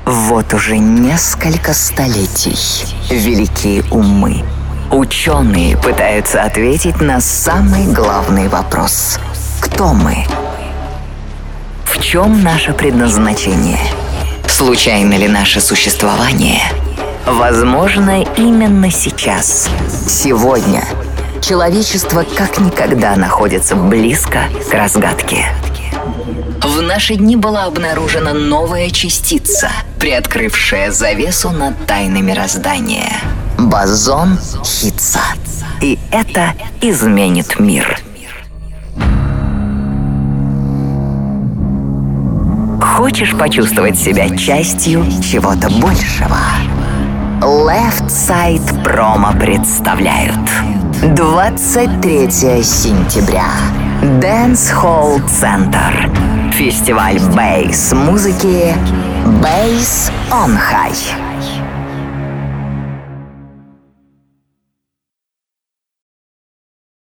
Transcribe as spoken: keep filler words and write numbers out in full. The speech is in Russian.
Вот уже несколько столетий великие умы, ученые пытаются ответить на самый главный вопрос: кто мы? В чем наше предназначение? Случайно ли наше существование? Возможно, именно сейчас, сегодня, человечество как никогда находится близко к разгадке. В наши дни была обнаружена новая частица, приоткрывшая завесу над тайной мироздания — бозон Хиггса. И это изменит мир. Хочешь почувствовать себя частью чего-то большего? Left Side Promo представляют двадцать третьего сентября. Dance Hall Center. Фестиваль бейс-музыки Bass on High.